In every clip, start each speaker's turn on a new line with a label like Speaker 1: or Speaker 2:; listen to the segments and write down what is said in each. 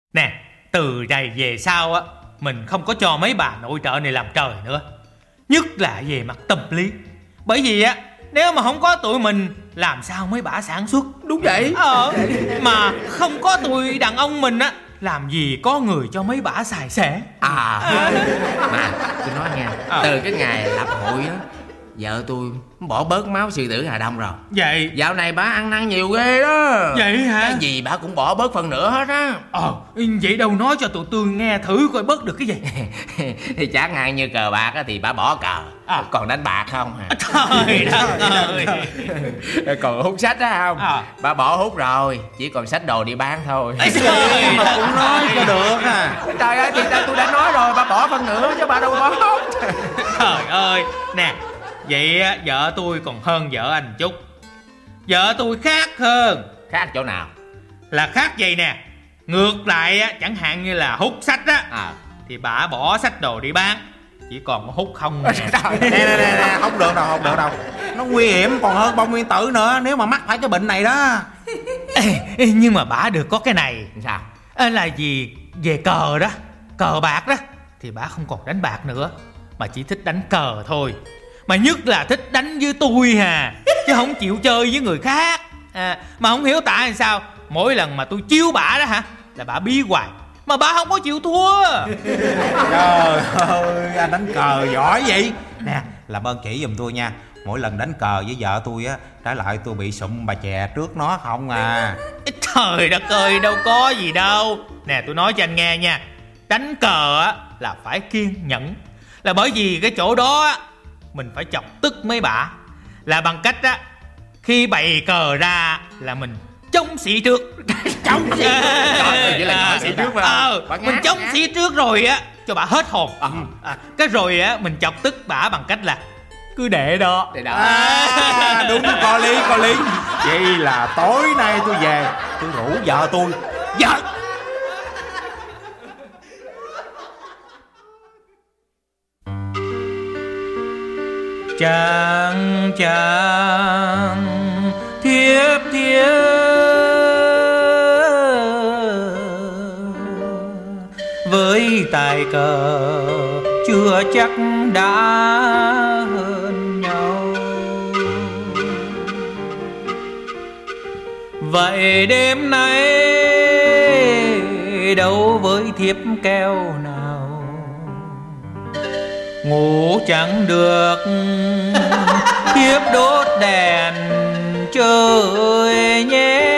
Speaker 1: Nè, từ này về sau á, mình không có cho mấy bà nội trợ này làm trời nữa. Nhất là về mặt tâm lý. Bởi vì á, nếu mà không có tụi mình, làm sao mấy bà sản xuất?
Speaker 2: Đúng vậy.
Speaker 1: Mà không có tụi đàn ông mình á, làm gì có người cho mấy bà xài xẻ.
Speaker 2: Mà tôi nói nha, từ cái ngày lập hội á, vợ tôi bỏ bớt máu sư tử Hà Đông rồi.
Speaker 1: Vậy
Speaker 2: dạo này bà ăn năn nhiều ghê đó.
Speaker 1: Vậy hả?
Speaker 2: Cái gì bà cũng bỏ bớt phần nữa hết á.
Speaker 1: Vậy đâu nói cho tụi tôi nghe thử coi bớt được cái gì.
Speaker 2: Thì chẳng hạn như cờ bạc á thì bà bỏ cờ, còn đánh bạc không hả?
Speaker 1: Trời đất ơi.
Speaker 2: Còn hút sách á không? Bà bỏ hút rồi, chỉ còn sách đồ đi bán thôi.
Speaker 3: Mà cũng nói cho được à.
Speaker 2: Trời ơi, thì tôi đã nói rồi, bà bỏ phần nữa chứ bà đâu bỏ.
Speaker 1: Trời ơi. Nè, vậy vợ tôi còn hơn vợ anh chút. Vợ tôi khác hơn.
Speaker 2: Khác chỗ nào?
Speaker 1: Là khác vậy nè. Ngược lại á, chẳng hạn như là hút sách á, thì bà bỏ sách đồ đi bán, chỉ còn có hút không nè.
Speaker 3: Nè, không được đâu. Nó nguy hiểm còn hơn bom nguyên tử nữa, nếu mà mắc phải cái bệnh này đó.
Speaker 1: Nhưng mà bà được có cái này.
Speaker 2: Sao?
Speaker 1: Là vì về cờ đó, cờ bạc đó, thì bà không còn đánh bạc nữa, mà chỉ thích đánh cờ thôi. Mà nhất là thích đánh với tôi hà, chứ không chịu chơi với người khác. Mà không hiểu tại làm sao mỗi lần mà tôi chiêu bả đó hả, là bả bí hoài, mà bả không có chịu thua.
Speaker 3: Trời ơi, anh đánh cờ giỏi vậy. Nè, làm ơn chỉ giùm tôi nha. Mỗi lần đánh cờ với vợ tôi á, trái lại tôi bị sụm bà chè trước nó không à.
Speaker 1: Trời đất ơi, đâu có gì đâu. Nè, tôi nói cho anh nghe nha. Đánh cờ á là phải kiên nhẫn. Là bởi vì cái chỗ đó á, mình phải chọc tức mấy bả. Là bằng cách á, khi bày cờ ra là mình chống xị trước.
Speaker 2: Chống xị? Trời ơi, vậy là nói xị trước mà.
Speaker 1: Mình chống xị trước rồi á, cho bả hết hồn. Cái rồi á, mình chọc tức bả bằng cách là cứ để đó.
Speaker 3: Đúng, có lý. Vậy là tối nay tôi về, tôi rủ vợ tôi.
Speaker 1: Vợ chàng thiếp với tài cờ chưa chắc đã hơn nhau. Vậy đêm nay đấu với thiếp keo nào, ngủ chẳng được thiếp đốt đèn chơi nhé.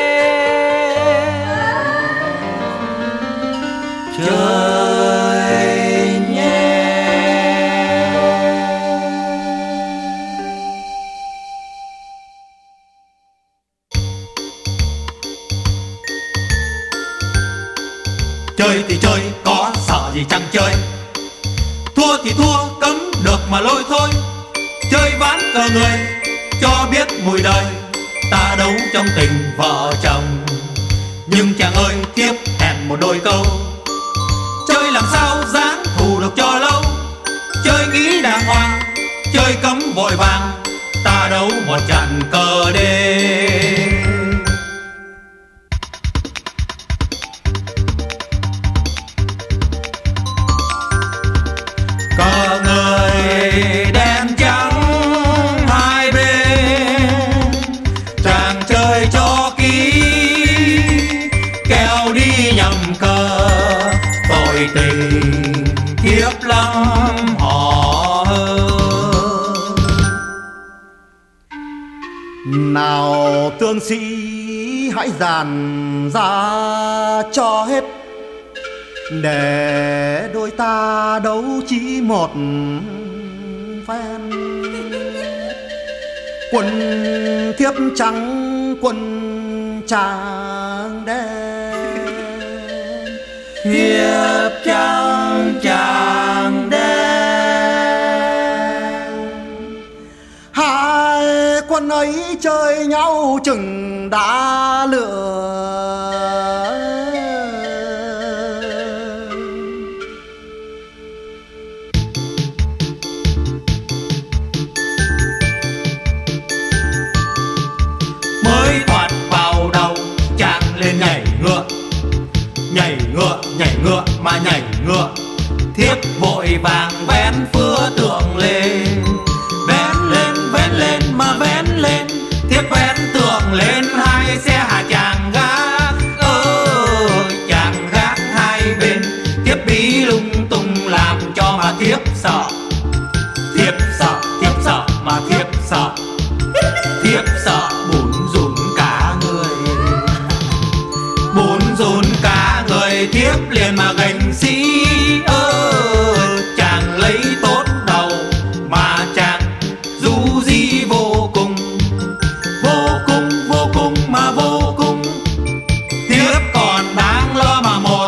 Speaker 1: Chơi nhé. Chơi thì chơi, có sợ gì chẳng chơi. Thua thì thua, cấm được mà lôi thôi. Chơi ván cờ người, cho biết mùi đời. Ta đấu trong tình vợ chồng. Nhưng chàng ơi, thiếp hẹn một đôi câu. Chơi làm sao dáng thù được cho lâu. Chơi nghĩ đàng hoàng, chơi cấm vội vàng. Ta đấu một trận cờ đêm. Cờ người đen trắng hai bên, chàng chơi cho kỹ, kẻo đi nhầm cờ. Tội tình thiếp lắm họ hơn.
Speaker 4: Nào tướng sĩ hãy dàn ra cho hết, để đôi ta đấu chỉ một phen. Quân thiếp trắng, quân chàng đen.
Speaker 1: Thiếp trắng chàng đen.
Speaker 4: Hai quân ấy chơi nhau chừng đã lửa.
Speaker 1: nhảy ngựa mà nhảy ngựa. Thiếp vội vàng vén phứa tượng lên, vén lên mà vén lên. Thiếp vén tượng lên, hai xe hạ chàng gác chàng gác hai bên. Thiếp bí lung tung làm cho mà thiếp sợ, thiếp sợ mà thiếp sợ. Thiếp sợ bủn rủn cả người, bủn rủn cả người. Thiếp liền mà gành xí chàng lấy tốt đầu mà chàng du di vô cùng, vô cùng mà vô cùng. Thiếp còn đáng lo mà một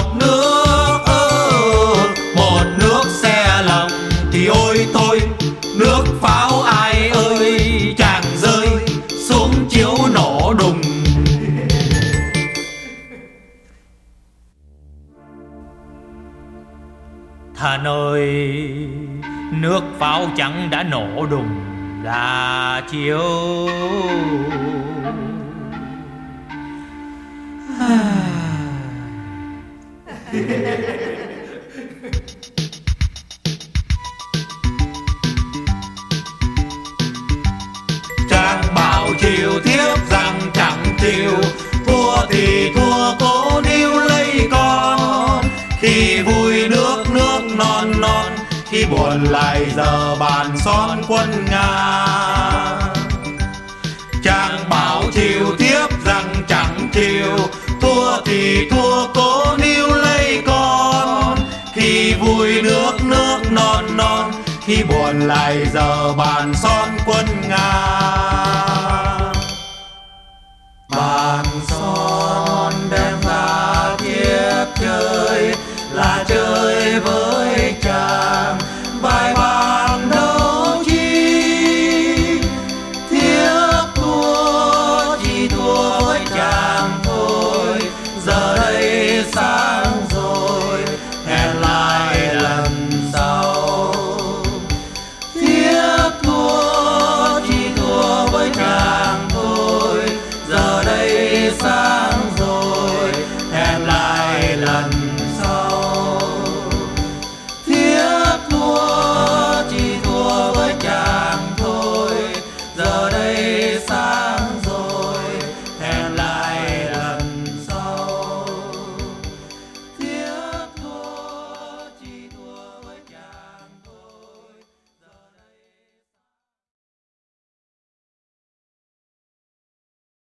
Speaker 1: nước xe lòng thì ôi thôi, nước pháo ai ơi chàng rơi xuống chiếu nổ đùng. Thần ơi, nước pháo trắng đã nổ đùng ra chiếu. Chàng bảo chiều thiếp rằng chẳng chịu, thua thì thua cố níu lấy con. Khi vui nước non non, khi buồn lại giờ bàn son quân Nga. Chàng bảo chiều thiếp rằng chẳng chịu, thua thì thua cố níu lấy con. Khi vui nước non non, khi buồn lại giờ bàn son quân Nga. Bàn son đem ra thiếp chơi là chơi với